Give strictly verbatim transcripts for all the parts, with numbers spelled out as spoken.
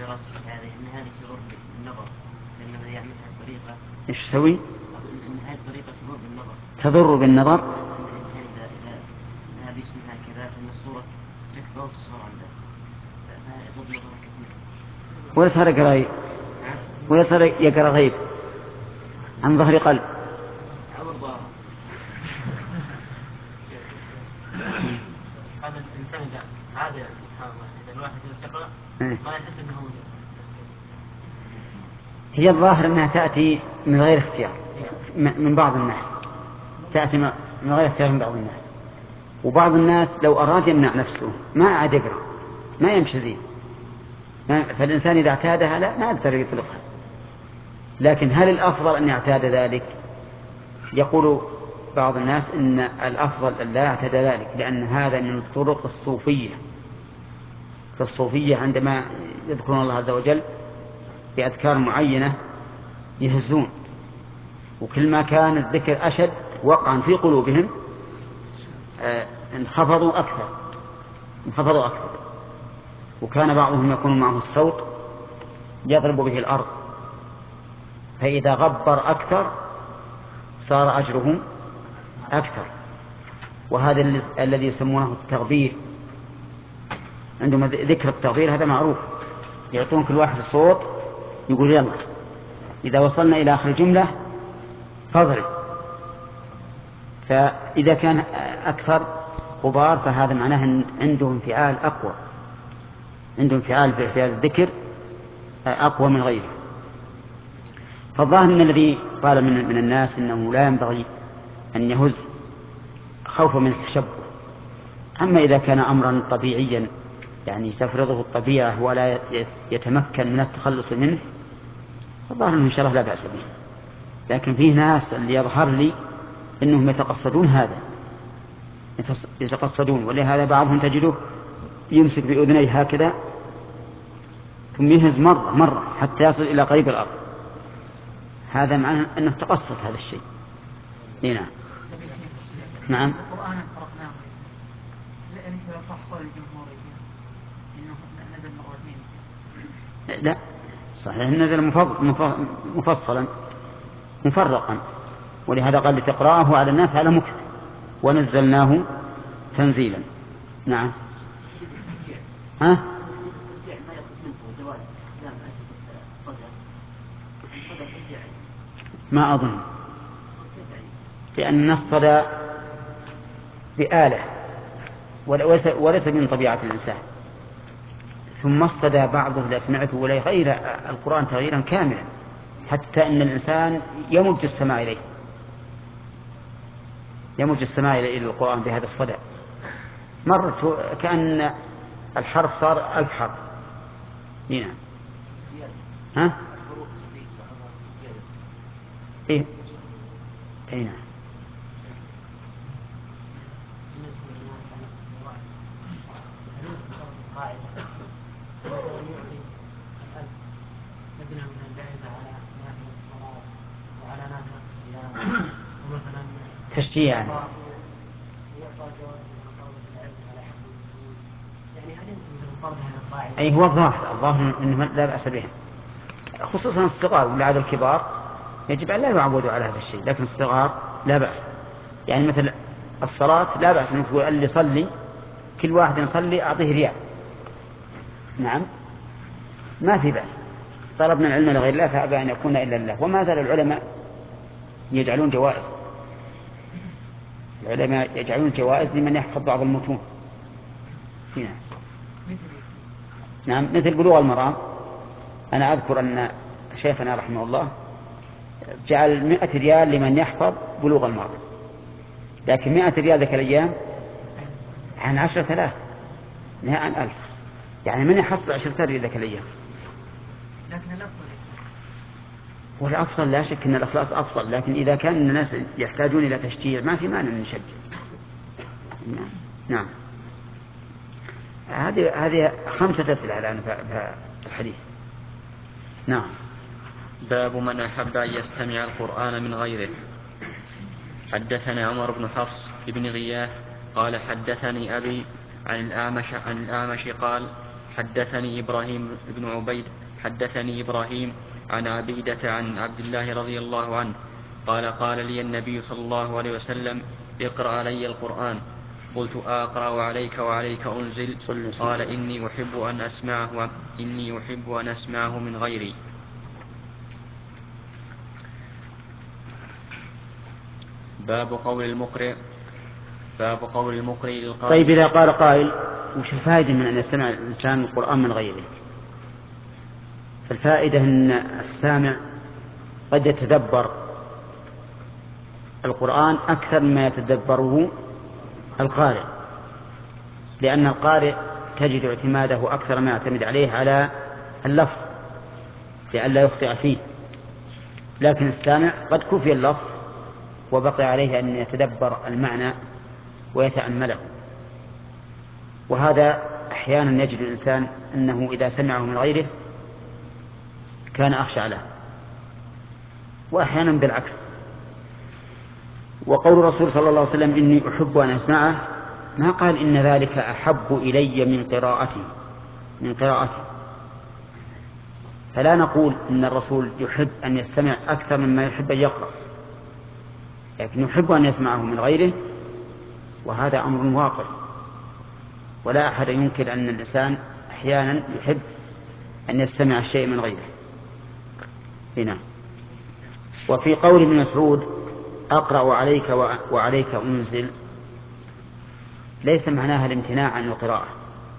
دراسة هذه أن هذه تضر بالنظر لأنه يعمل هذه الطريقة. إيش تسوي؟ أن هذه الطريقة تضر بالنظر. تضر بالنظر؟ الإنسان إذا إذا ذهب يسمع هكذا فإن الصورة تكبر وتصغر عنده فيضر نظره كثير. ولا صار يقرأ غيب؟ ولا صار يقرأ غيب عن ظهر قلب؟ هذا الإنسان إذا عاد سبحان الله إذا الواحد يستقرأ ما يحس أنه هي الظاهر أنها تأتي من غير اختيار من بعض الناس، تأتي من غير اختيار من بعض الناس، وبعض الناس لو أراد يمنع نفسه ما عاد يقرأ ما يمشي زين، فالإنسان إذا اعتادها لا ما يقدر يطلقها. لكن هل الأفضل أن يعتاد ذلك؟ يقول بعض الناس إن الأفضل أن لا يعتاد ذلك، لأن هذا من الطرق الصوفية. فالصوفية عندما يذكرون الله عز وجل بأذكار معينة يهزون، وكل ما كان الذكر أشد وقعا في قلوبهم آه انخفضوا أكثر انخفضوا أكثر وكان بعضهم يكون معه الصوت يضرب به الأرض، فإذا غبر أكثر صار أجرهم أكثر. وهذا الذي يسمونه التغبير، عندهم ذكر التغبير هذا معروف، يعطون كل واحد الصوت يقول يلا إذا وصلنا إلى آخر الجملة فاضرب، فإذا كان أكثر غبار فهذا معناه عنده انفعال أقوى، عنده انفعال في هذا الذكر أقوى من غيره. فالظاهر أن الذي قال من, من الناس إنه لا ينبغي أن يهز خوفا من التشبه، أما إذا كان أمرا طبيعيا يعني تفرضه الطبيعة ولا يتمكن من التخلص منه فالظاهر أنه إن شاء الله لا بأس به. لكن فيه ناس اللي يظهر لي أنهم يتقصدون هذا يتقصدون ولهذا بعضهم تجده يمسك بأذنيه هكذا ثم يهز مرة مرة حتى يصل إلى قريب الأرض، هذا معناه أنه تقصد هذا الشيء. نعم نعم القرآن فرقناه لأنه يفحص الجمهور إنه نزل مرتين. لا صحيح نزل مفصلا مفرقا، ولهذا قال لتقرأه على الناس على مكث ونزلناه تنزيلا. نعم ها ما أظن، لأن الصدى بآلة وليس من طبيعة الإنسان، ثم الصدى بعضه إذا سمعته ولا يغير القرآن تغييرا كاملا حتى أن الإنسان يمج السماع إليه يمج السماع إلى القرآن بهذا الصدى مرة كأن الحرف صار ألف حرف. نعم ها إيه أي نعم تشجيع يعني. أي هو الظاهر الظاهر أنه لا بأس به، خصوصا الصغار ولعاد الكبار يجب أن لا يعودوا على هذا الشيء، لكن الصغار لا بأس. يعني مثل الصلاة لا بأس أنه اللي يصلي كل واحد يصلي أعطيه ريال، نعم ما في بأس. طلبنا العلم لغير الله فأبى أن يكون إلا الله. وما زال العلماء يجعلون جوائز العلماء يجعلون جوائز لمن يحفظ بعض المتون. نعم نعم مثل بلوغ المرام. أنا أذكر أن شيخنا رحمه الله جعل مئة ريال لمن يحفظ بلوغ المرام، لكن مئة ريال ذاك الأيام عن عشرة آلاف نهاء عن ألف، يعني من يحصل عشرة ريال ذاك الأيام. لكن الأفضل والأفضل لا شك أن الإخلاص أفضل، لكن إذا كان الناس يحتاجون إلى تشجيع ما في مانع نشجع. نعم نعم هذه هذه خمسة أسئلة الآن في الحديث. نعم باب من أحب أن يستمع القرآن من غيره. حدثنا عمر بن حفص بن غياث قال حدثني أبي عن الأعمش, عن الأعمش قال حدثني إبراهيم بن عبيد حدثني إبراهيم عن عبيدة عن عبد الله رضي الله عنه قال قال لي النبي صلى الله عليه وسلم اقرأ علي القرآن. قلت أقرأ عليك وعليك أنزل؟ قال إني أحب أن أسمعه إني أحب أن أسمعه من غيري. باب قول المقرئ باب قول المقرئ للقارئ. طيب إذا قال قائل وش الفائدة من أن يستمع الإنسان القرآن من غيره؟ فالفائدة أن السامع قد يتدبر القرآن أكثر مما يتدبره القارئ، لأن القارئ تجد اعتماده أكثر ما يعتمد عليه على اللفظ لئلا يخطئ فيه، لكن السامع قد كفي اللفظ وبقي عليه أن يتدبر المعنى ويتأمله. وهذا أحيانا يجد الإنسان أنه إذا سمعه من غيره كان أخشع له، وأحيانا بالعكس. وقول الرسول صلى الله عليه وسلم إني أحب أن أسمعه ما قال إن ذلك أحب إلي من قراءتي من قراءتي فلا نقول إن الرسول يحب أن يستمع أكثر مما يحب أن يقرأ، لكن يحب أن يسمعه من غيره، وهذا أمر واقع ولا أحد ينكر أن الإنسان أحيانا يحب أن يستمع الشيء من غيره. هنا وفي قول ابن مسعود أقرأ عليك وعليك أنزل ليس معناها الامتناع عن القراءة،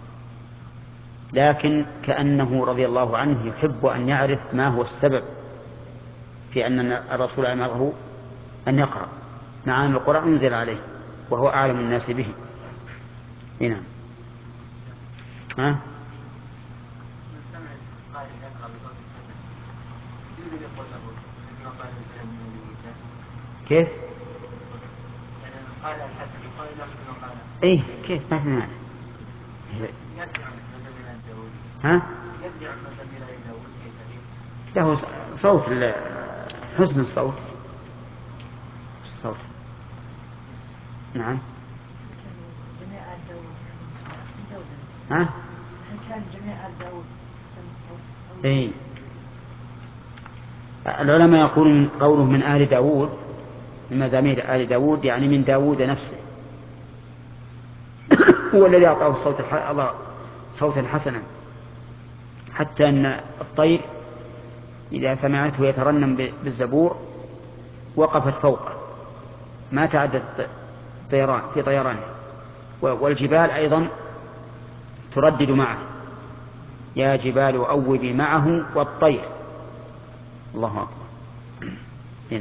لكن كأنه رضي الله عنه يحب أن يعرف ما هو السبب في أن الرسول أمره أن يقرأ مع أن القرآن أنزل عليه وهو أعلم الناس به. هنا ها كيف؟ ايه كيف ما في معنى. ها؟ له صوت حسن الصوت الصوت نعم. ها؟ هل كان جميع آل داود ايه العلماء يقولون قوله من آل داود من مزامير آل داود يعني من داود نفسه هو الذي أعطاه الصوت الله صوتا حسنا، حتى أن الطير إذا سمعته يترنم بالزبور وقفت فوقه ما تعدت طيران في طيرانه، والجبال أيضا تردد معه يا جبال أوبي معه والطير. الله أكبر. هنا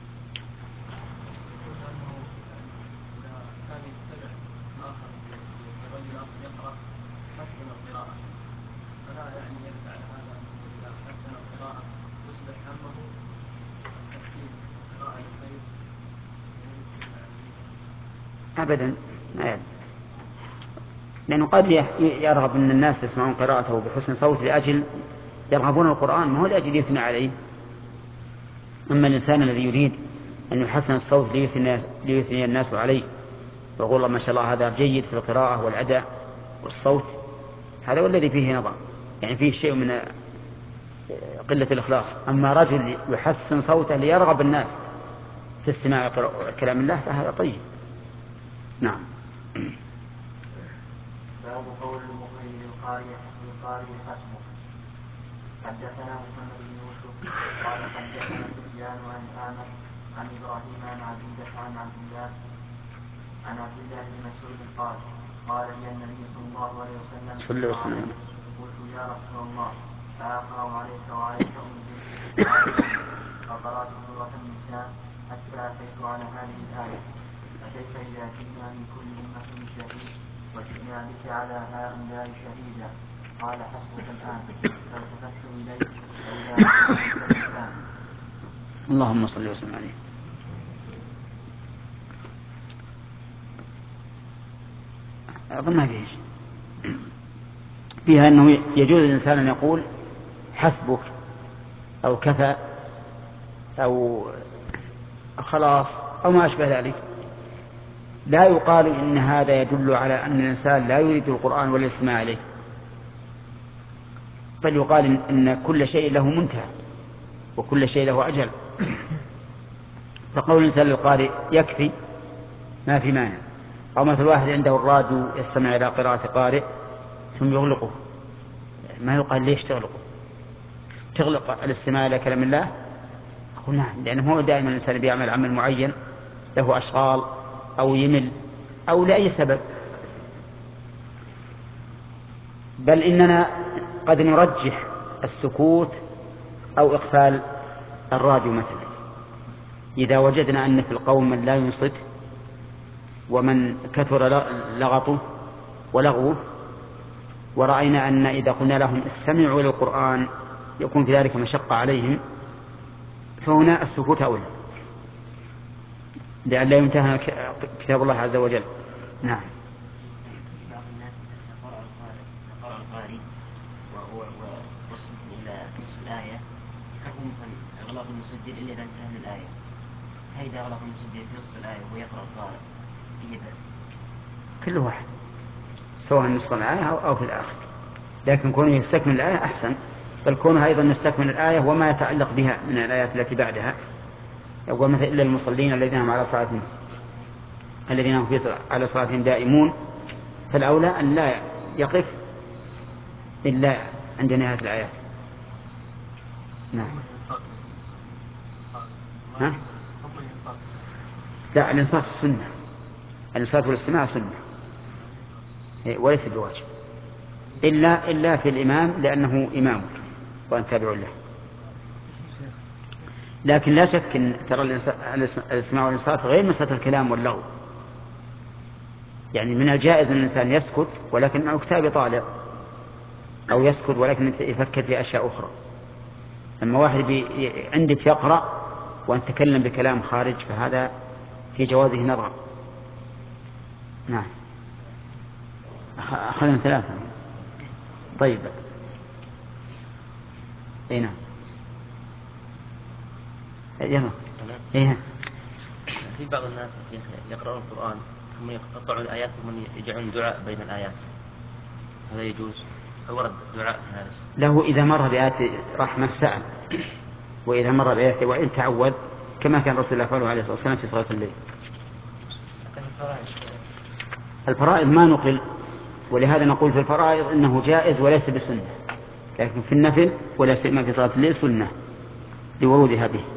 أبدا ما يد. لأنه قد يرغب أن الناس يسمعون قراءته بحسن صوت لأجل يرغبون القرآن ما هو لأجل يثنى عليه. أما الإنسان الذي يريد أن يحسن الصوت ليثني الناس عليه ويقول الله ما شاء الله هذا جيد في القراءة والأداء والصوت، هذا هو الذي فيه نظر، يعني فيه شيء من قلة الإخلاص. أما رجل يحسن صوته ليرغب الناس في استماع كلام الله فهذا طيب. نعم. باب قول المقرئ للقارئ للقارئ حسبه. حدثنا محمد بن يوسف قال حدثنا سفيان عن آمر عن إبراهيم عن عبيدة عن عبد الله عن عبد الله بن مسعود قال قال لي النبي صلى الله عليه وسلم قلت يا رسول الله أقرأ عليك وعليك أنزل؟ قال فقرأت سورة النساء حتى أتيت على هذه الآية فكيف إذا جئنا من كل أمة شهيد وجئنا بك على هؤلاء شهيدا؟ قال حسبك الآن. فالتفت إليه فإذا رأيت الإنسان. اللهم صل وسلم عليه. أظن ما فيه فيها أنه يجوز الإنسان أن يقول حسبك أو كفى أو خلاص أو ما أشبه ذلك. لا يقال إن هذا يدل على أن الإنسان لا يريد القرآن ولا يسمع عليه، بل يقال إن, إن كل شيء له منتهى وكل شيء له أجل. فقول الإنسان للقارئ يكفي ما في مانع. أو مثل واحد عنده الراديو يستمع إلى قراءة قارئ ثم يغلقه، ما يقال ليش تغلقه؟ تغلق الاستماع إلى كلام الله؟ أقول نعم، لأنه هو دائما الإنسان بيعمل عمل معين له أشغال أو يمل أو لأي سبب. بل إننا قد نرجح السكوت أو إقفال الراديو مثلا إذا وجدنا أن في القوم من لا ينصت ومن كثر لغطه ولغوه، ورأينا أن إذا قلنا لهم استمعوا إلى القرآن يكون في ذلك مشقة عليهم، فهنا السكوت أولى لأن لا يمتهن كتاب الله عز وجل. نعم. بعض الناس يقرأ القارئ وهو وصل إلى نصف الآية يحكم إغلاق المسجل إلا إذا انتهى من الآية. هيدا أغلق المسجل في نصف الآية وهو يقرأ القارئ فيه بس. كل واحد سواء نصف الآية أو في الآخر، لكن كونه يستكمل الآية أحسن، بل كونه أيضا يستكمل الآية وما يتعلق بها من الآيات التي بعدها. يقول مثل إلا المصلين الذين هم على صلاتهم الذين هم على صلاتهم دائمون، فالأولى أن لا يقف إلا عند نهاية الآيات. نعم. ها؟ لا، الإنصات سنة، الإنصات والاستماع سنة وليس بواجب إلا إلا في الإمام لأنه إمامك وأن تابع له. لكن لا شك أن ترى الاستماع والإنصات غير مسألة الكلام واللغو. يعني من الجائز أن الإنسان يسكت ولكن معه كتاب طالع، أو يسكت ولكن يفكر في أشياء أخرى. أما واحد عندك يقرأ وأن تكلم بكلام خارج فهذا في جوازه نظر. نعم. أخذنا ثلاثة. طيب. أي نعم. يلا. إيه. في بعض الناس يقرأون القرآن ثم يقطعون الآيات ثم يجعلون دعاء بين الآيات، هذا يجوز؟ ورد دعاء هذا له إذا مر بآيات رحمة سأل، وإذا مر بآيات وإن تعوذ كما كان رسول الله فعله عليه الصلاة والسلام في صلاة الليل. الفرائض ما نقل، ولهذا نقول في الفرائض إنه جائز وليس بسنة، لكن في النفل ولا سيما في صلاة الليل سنة لورودها به.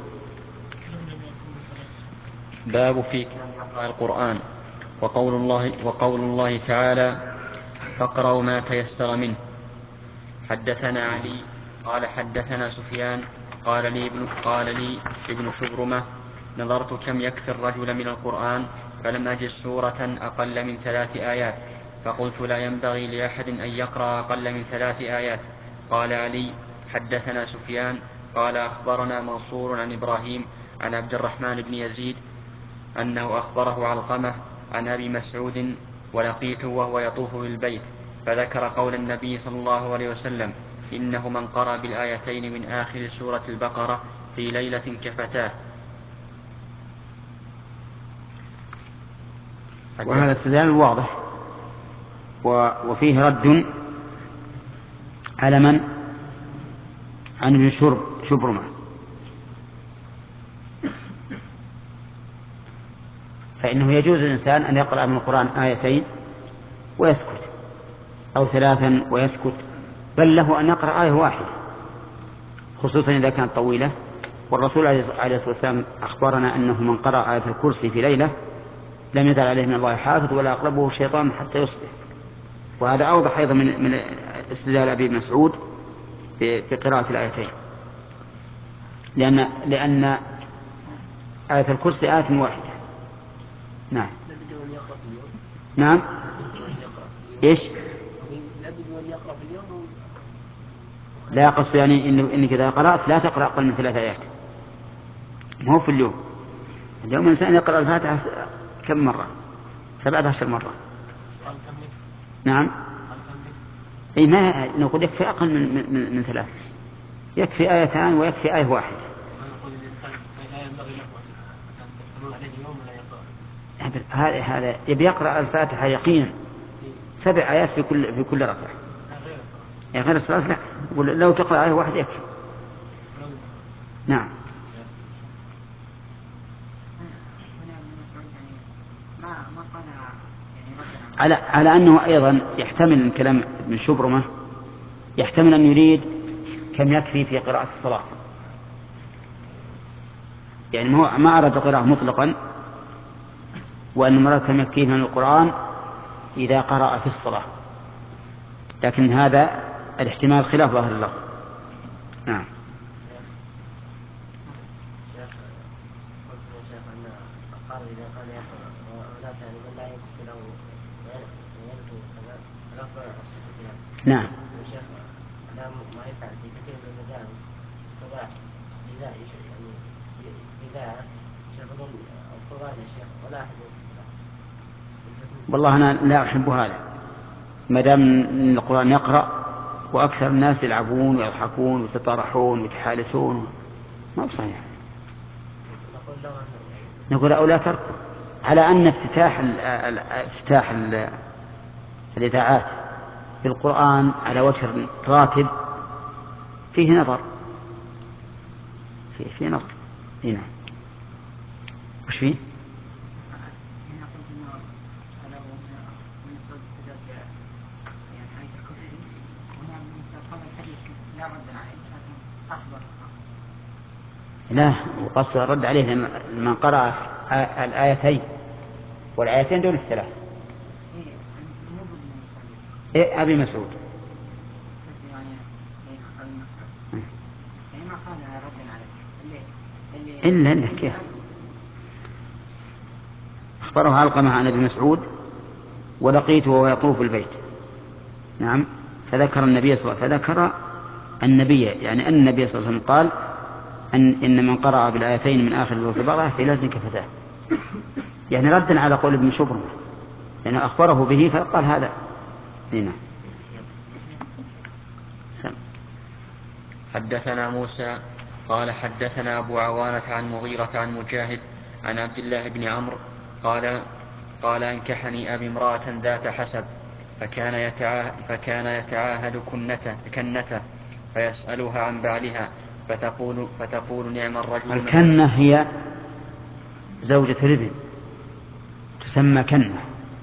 باب في قراءة القرآن وقول الله وقول الله تعالى فاقرأوا ما تيسر منه. حدثنا علي قال حدثنا سفيان قال لي ابن قال لي ابن شبرمة نظرت كم يكفي الرجل من القرآن فلم أجد سورة أقل من ثلاث آيات، فقلت لا ينبغي لأحد أن يقرأ أقل من ثلاث آيات. قال علي حدثنا سفيان قال أخبرنا منصور عن إبراهيم عن عبد الرحمن بن يزيد أنه أخبره علقمة عن أبي مسعود ولقيته وهو يطوف بالبيت فذكر قول النبي صلى الله عليه وسلم إنه من قرأ بالآيتين من آخر سورة البقرة في ليلة كفتاه. وهذا استدلال واضح وفيه رد على من عن ابن شبرمة، فإنه يجوز للإنسان أن يقرأ من القرآن آيتين ويسكت أو ثلاثا ويسكت، بل له أن يقرأ آية واحدة خصوصا إذا كانت طويلة. والرسول عليه الصلاة والسلام أخبرنا أنه من قرأ آية الكرسي في ليلة لم يزل عليه من الله حافظ ولا أقربه الشيطان حتى يصبح. وهذا أوضح أيضا من, من استدلال أبي مسعود في قراءة الآيتين، لأن, لأن آية الكرسي آية واحدة. نعم. نعم. إيش؟ لا يقص يعني إن إنك إذا قرأت لا تقرأ أقل من ثلاث آيات، ما هو في اليوم. اليوم الإنسان يقرأ الفاتحة كم مرة؟ سبعة عشر مرة. نعم. أي ما نقول يكفي أقل من, من, من ثلاث، يكفي آيتان ويكفي آية واحدة. هذا هذا يبي يقرأ الفاتحة يقينا سبع آيات في كل في كل ركعة، يعني غير الصلاة لا. لو تقرأ آية واحدة يكفي. نعم. على على أنه أيضا يحتمل من كلام ابن شبرمة يحتمل أن يريد كم يكفي في قراءة الصلاة، يعني ما أراد القراءة مطلقا، وأن مراد كم يكفيه من القرآن إذا قرأ في الصلاة، لكن هذا الاحتمال خلاف ظاهر اللفظ. نعم. نعم. ما يفعل في كثير من المدارس الصباح إذا يعني إذا يشغلون القرآن يا شيخ ولا أحد يستطيع. والله أنا لا أحب هذا، ما دام القرآن يقرأ وأكثر الناس يلعبون ويضحكون ويتطارحون ويتحالثون، ما بصحيح. نقول أو لا ترك، على أن افتتاح ال افتتاح ال الإذاعات في القرآن على وجه راتب فيه نظر، فيه, فيه نظر. هنا وش فيه؟ لا، وقصد الرد عليه من قرأ الآيتين والآيتين دون الثلاث. إيه أبي مسعود إلا إلا كيف أخبره علقمة عن أبي مسعود ولقيته وهو يطوف البيت. نعم. فذكر النبي صلى الله عليه وسلم، فذكر النبي يعني أن النبي صلى الله عليه وسلم قال أن إن من قرأ بالآيتين من آخر سورة البقرة في ليلة كفتاه، يعني ردا على قول ابن شبرمة، يعني أخبره به فقال هذا. هنا حدثنا موسى قال حدثنا أبو عوانة عن مغيرة عن مجاهد عن عبد الله بن عمرو قال قال أنكحني أبي امرأة ذات حسب فكان يتعاهد, فكان يتعاهد كنته, كنته فيسألها عن بعلها فتقول, فتقول نعم الرجل. الكنة هي زوجة الابن تسمى كنة.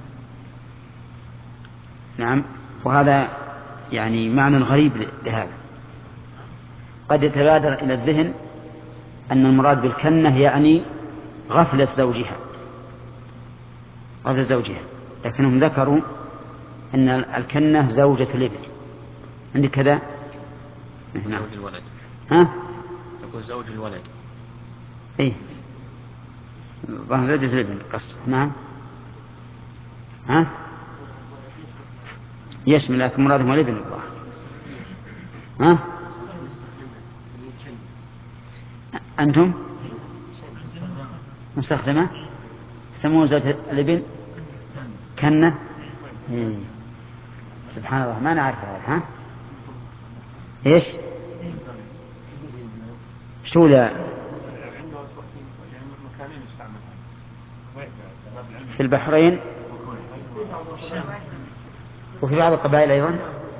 نعم. وهذا يعني معنى غريب لهذا، قد يتبادر إلى الذهن أن المراد بالكنة يعني غفلة زوجها غفلة زوجها لكنهم ذكروا أن الكنة زوجة الابن. عندك كذا؟ نعم. زوج الولد. ها؟ يقول زوج الولد. إيه زوجة الابن قصد. نعم. ها؟ يشمل لكن مرادهم الابن الله. ها؟ أنتم مستخدمة سموه زوجة الابن كنة. إيه. سبحان الله ما نعرف هذا. ها؟ إيش؟ شو لا في البحرين وفي بعض القبائل أيضا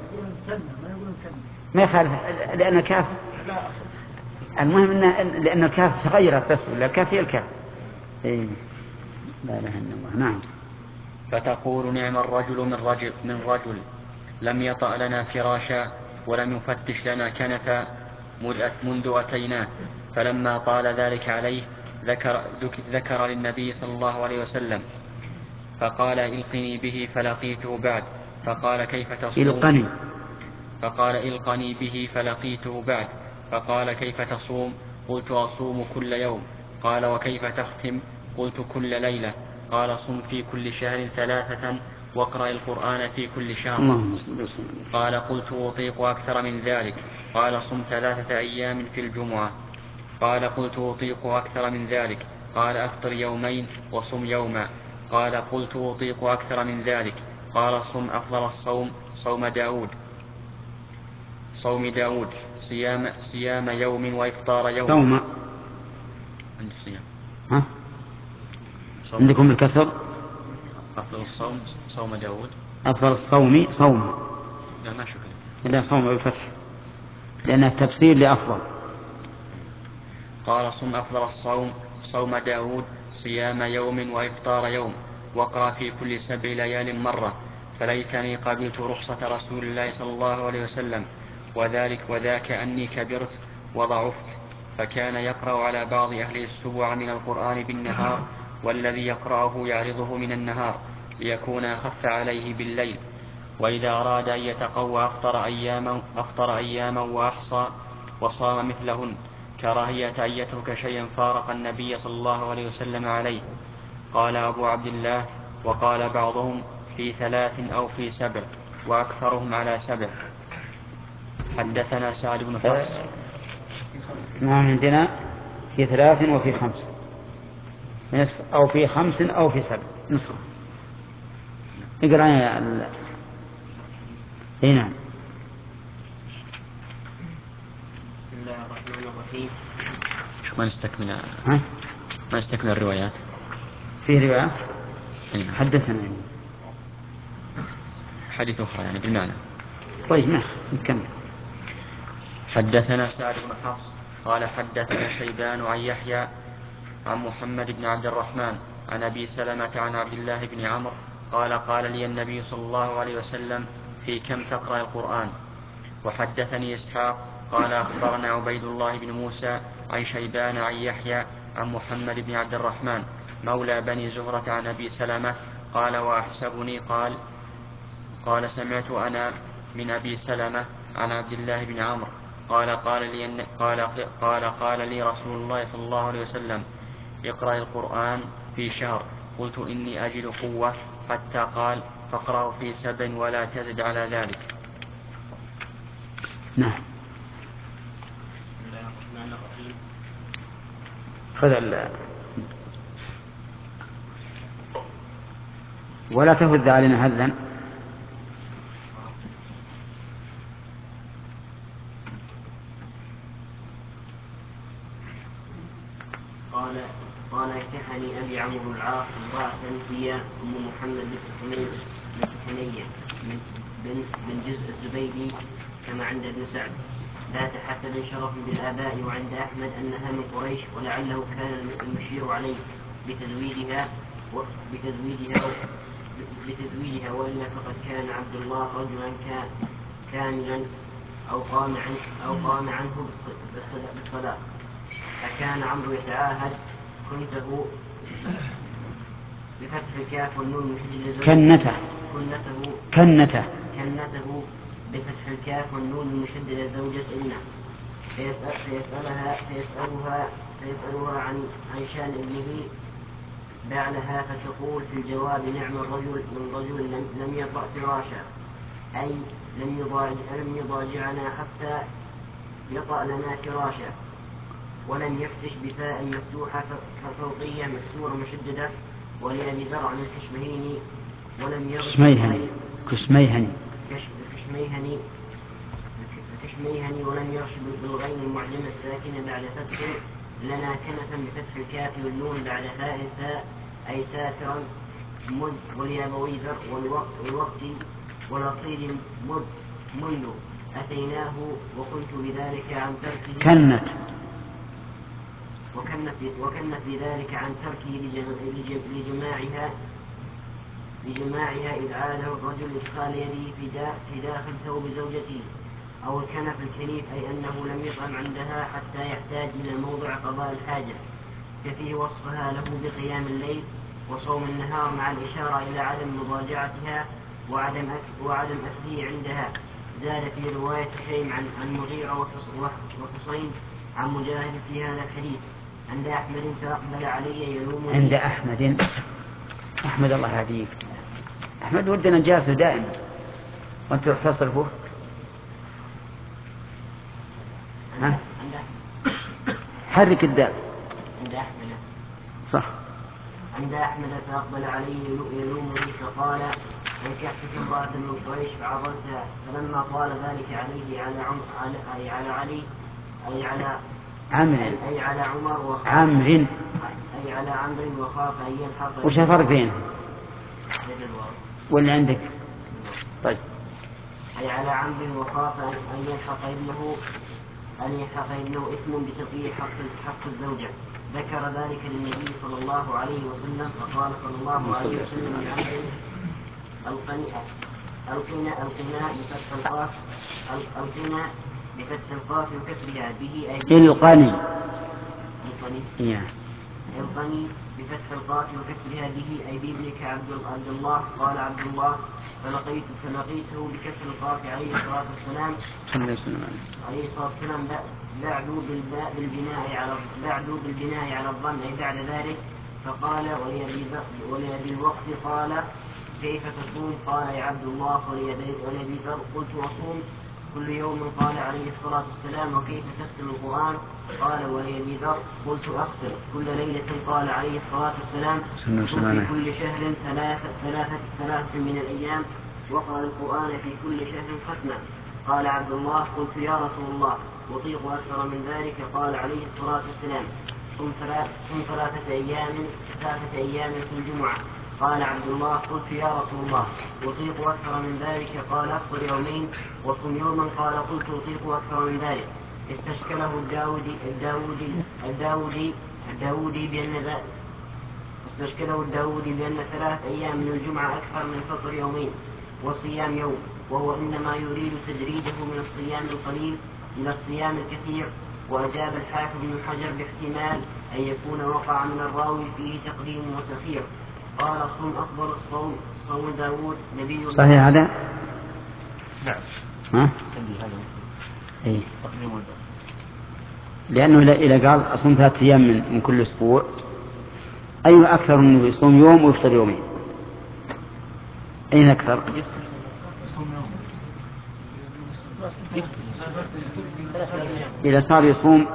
ما يخالف لأن الكاف المهم إنه لأن الكاف تغيرت بس الكاف هي الكاف. إيه. لا إله إلا الله. نعم. فتقول نعم الرجل من رجل من رجل لم يطأ لنا فراشا ولم يفتش لنا كنفا منذ أتيناه. فلما طال ذلك عليه ذكر, ذكر للنبي صلى الله عليه وسلم فقال إلقني به فلقيته بعد فقال كيف تصوم إلقني فقال إلقني به فلقيته بعد فقال كيف تصوم قلت أصوم كل يوم. قال وكيف تختم قلت كل ليلة. قال صم في كل شهر ثلاثة واقرأ القرآن في كل شهر. قال قلت أطيق أكثر من ذلك. قال صم ثلاثة أيام في الجمعة. قال قلت أطيق أكثر من ذلك. قال أفطر يومين وصم يوما. قال قلت أطيق أكثر من ذلك. قال صم أفضل الصوم صوم داود صوم داود صيام, صيام يوم وإفطار يوم. صوم عند الصيام. ها؟ عندكم الكسر أفضل الصوم صوم داود. أفضل الصوم صوم. لا ما شكرا. لا صوم بالفتح. لأنه تفسير لأفضل. قال صم أفضل الصوم صوم داود صيام يوم وإفطار يوم وقرأ في كل سبع ليال مرة فليتني قبلت رخصة رسول الله صلى الله عليه وسلم وذلك وذاك أني كبرت وضعفت فكان يقرأ على بعض أهل السبوع من القرآن بالنهار والذي يقرأه يعرضه من النهار ليكون أخف عليه بالليل وإذا أراد أن يتقوى أفطر أياما, أفطر أياما وأحصى وصام مثلهن كراهية أن يترك شيئا فارق النبي صلى الله عليه وسلم عليه. قال أبو عبد الله وقال بعضهم في ثلاث أو في سبع وأكثرهم على سبع. حدثنا سعد بن حفص. ما عندنا في ثلاث وفي خمس نصف أو في خمس أو في سبع نصف. اقرأ يا ال... هنا. بسم الله الرحمن الرحيم. ما نستكمل ها؟ ما نستكمل الروايات. في روايات هنا. حدثنا يعني. حديث أخرى يعني بالمعنى. طيب ما نكمل. حدثنا سعد بن حفص قال حدثنا شيبان عن يحيى عن محمد بن عبد الرحمن عن أبي سلمة عن عبد الله بن عمرو قال قال لي النبي صلى الله عليه وسلم في كم تقرأ القرآن. وحدثني إسحاق قال أخبرنا عبيد الله بن موسى عن شيبان عن يحيى عن محمد بن عبد الرحمن مولى بني زهرة عن أبي سلمة قال وأحسبني قال قال سمعت أنا من أبي سلمة عن عبد الله بن عمرو قال قال لي, قال, قال قال لي رسول الله صلى الله عليه وسلم اقرأ القرآن في شهر. قلت إني أجد قوة حتى قال فاقرأه في سبع ولا تزد على ذلك. نعم. بسم الله الرحمن الرحيم. خذ ال... ولا تهذ علينا هذا. قال قال كحني أبي عمرو بن العاص امرأة هي أم محمد بن حنية بن بن جزء الزبيدي كما عند ابن سعد ذات حسب شرف بالآباء وعند أحمد أنها من قريش ولعله كان المشير عليه بتزويدها بتزويدها بتزويدها وإلا فقد كان عبد الله رجلا كاملا أو قام عنه أو قام عنه بالصلاة فكان عمرو يتعاهد كنته بفتح الكاف والنون المشددة كنته كنته كنته كنته بفتح الكاف والنون المشددة زوجة ابنه فيسأل فيسألها فيسألها فيسألها عن عن شأن ابنه بعلها فتقول في الجواب نعم الرجل من رجل لم يطأ فراشا أي لم يضاجع لم يضاجعنا حتى يطأ لنا فراشا ولم يفتش بفاء مفتوحة ففوقية مكسورة مشددة ولأبي زرع من الكشمهيني ولم يغش كشميهني كشميهني كشميهني كشميهني ولم يغش بالغين المعجمة الساكنة بعد فتح لنا كنفا بفتح الكاف والنون بعد هاء الثاء أي ساترا مذ وليابوي ذر والوقت والأصيل مذ منذ أتيناه وكنت بذلك عن تركه كنت وكنت وكنت بذلك عن تركه لجماعها لجماعها إذ عاده الرجل إدخال يده في داخل ثوب زوجته أو الكنف الكنيف أي أنه لم يطعم عندها حتى يحتاج إلى موضع قضاء الحاجة كفيه وصفها له بقيام الليل وصوم النهار مع الإشارة إلى عدم مضاجعتها وعدم وعدم أكله عندها. زاد في رواية شيم عن المغيرة وحصين عن مجاهد في هذا الحديث عند أحمد فأقبل علي يلومني. عند أحمد أحمد الله يهديك أحمد ودنا جالس دائما وأنت تصرفه ها حرك الدال عند أحمد صح. عند أحمد فأقبل علي يلومني فقال أنكحتك امرأة من قريش فعضلتها فلما قال ذلك عليه على عم أي على علي أي على عمرو أي على عمر وخاف عمرو أي على عمرو وخاف أن يلحق. وش الفرق بينه واللي عندك؟ طيب أي على عمرو وخاف أن يلحق ابنه أن يحق إنه إثم بتضييع حق حق الزوجة. ذكر ذلك للنبي صلى الله عليه وسلم فقال صلى الله عليه وسلم لعبد القنا القنا القنا بفتح القاف القنا بفتح القاف وكسرها به أي القني القني القني بفتح القاف وكسرها به أي بابنك عبد الله. قال عبد الله فلقيت فلقيته بكسر القاف عليه الصلاة والسلام عليه الصلاة والسلام بعدوا بالباء بالبناء على بعدوا بالبناء على الظن أي بعد ذلك. فقال ولأبي الوقت قال كيف تصوم؟ قال يا عبد الله. ولأبي ذر قلت أصوم كل يوم. قال عليه الصلاة والسلام وكيف تختم القرآن؟ قال ولأبي ذر قلت أختم كل ليلة. قال عليه الصلاة والسلام في كل شهر ثلاثة ثلاثة ثلاثة من الأيام وقرأ القرآن في كل شهر ختمة. قال عبد الله قلت يا رسول الله أطيق أكثر من ذلك؟ قال عليه الصلاة والسلام صم ثلاثة أيام ثلاثة أيام في الجمعة. قال عبد الله قلت يا رسول الله أطيق أكثر من ذلك؟ قال أفطر يومين وصم يوما. قال قلت أطيق أكثر من ذلك. استشكله الداودي الداودي الداودي الداودي بأن استشكله الداودي بأن ثلاث أيام من الجمعة أكثر من فطر يومين وصيام يوم، وهو إنما يريد تدريجه من الصيام القليل إلى الصيام الكثير. وأجاب الحافظ بن حجر باحتمال أن يكون وقع من الراوي فيه تقديم وتأخير. قال صم أفضل الصوم صوم داود نبي الله. صحيح هذا؟ نعم. ها؟ إيه. لأنه إذا قال أصوم ثلاثة أيام من, من كل أسبوع أي أكثر أنه يصوم يوم ويفطر يومين؟ أين أكثر؟ إذا صار يصوم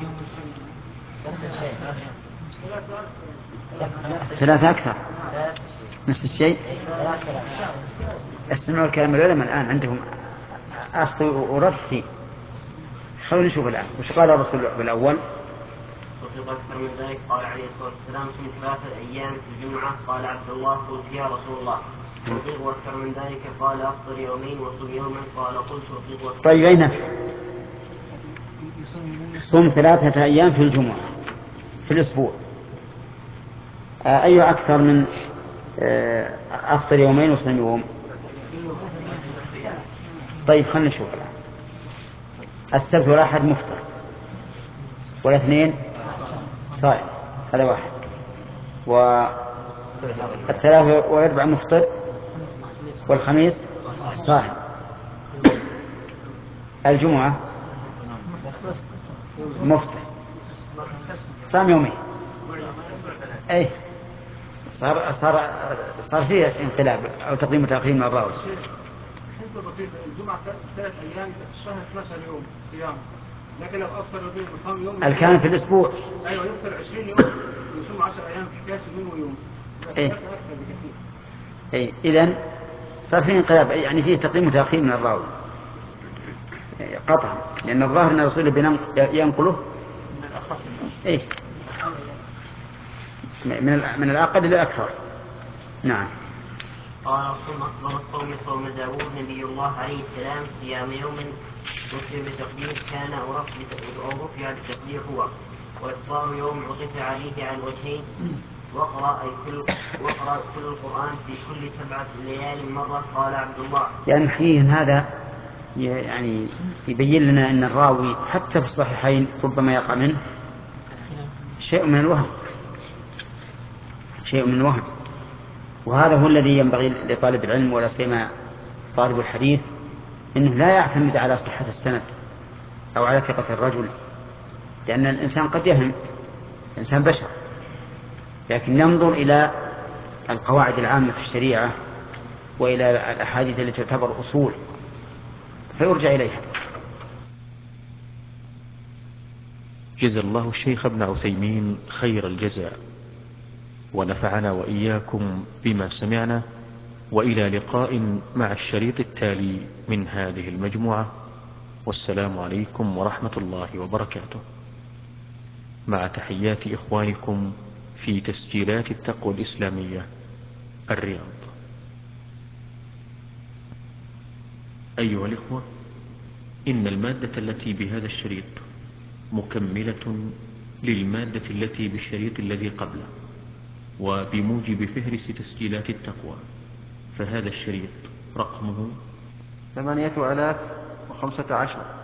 ثلاثة أكثر نفس الشيء. استمعوا الكلام العلماء الآن عندهم أخذ ورد فيه. خلونا نشوف الآن وش قال الرسول بالأول. وفي أكثر من ذلك قال عليه الصلاة والسلام في ثلاثة أيام في الجمعة. قال عبد الله قلت يا رسول الله أطيق أكثر من ذلك؟ قال أفطر يومين وصم يوما. قال قلت أطيق أكثر. طيب أين صوم ثلاثة أيام في الجمعة في الأسبوع أي أكثر من أفطر يومين وصم يوم؟ طيب خلنا نشوف الآن. السبت والأحد مفطر والاثنين صائم هذا واحد، والثلاثة والأربع مفطر والخميس صائم. الجمعة مفطر صام يومين. أي صار صار صار فيه انقلاب أو تقديم وتأخير من الراوي. الجمعة ثلاث أيام الشهر اثنا عشر يوم صيام، لكن لو أفطر يومين وصام يوم الكامل في الأسبوع. أيوة يفطر عشرين يوم ويصوم عشر أيام في حكاية يوم ويوم. إيه. إيه. إذن صار فيه انقلاب يعني فيه تقديم وتأخير من الراوي قطعا، لأن الظاهر أن الرسول ينقله إيه من من الأقل إلى الأكثر. نعم. قال صوم أفضل الصوم صوم داود نبي الله عليه السلام صيام يوم رفع بتقدير كان أو رفع بالتقدير هو، وإفطار يوم عطف عليه على الوجهين. وقرأ أي كل وقرأ كل القرآن في كل سبعة ليال مرة. قال عبد الله. يعني حقيقة هذا يعني يبين لنا أن الراوي حتى في الصحيحين ربما يقع منه شيء من الوهم شيء من الوهم وهذا هو الذي ينبغي لطالب العلم ولا سيما طالب الحديث أنه لا يعتمد على صحة السند أو على ثقة الرجل، لأن الإنسان قد يهم، الإنسان بشر، لكن ينظر إلى القواعد العامة في الشريعة وإلى الأحاديث التي تعتبر أصول فيرجع إليها. جزا الله الشيخ ابن عثيمين خير الجزاء ونفعنا وإياكم بما سمعنا، وإلى لقاء مع الشريط التالي من هذه المجموعة، والسلام عليكم ورحمة الله وبركاته، مع تحيات إخوانكم في تسجيلات التقوى الإسلامية الرياض. أيها الإخوة، إن المادة التي بهذا الشريط مكملة للمادة التي بالشريط الذي قبله، وبموجب فهرس تسجيلات التقوى، فهذا الشريط رقمه ثمانية آلاف وخمسة عشر.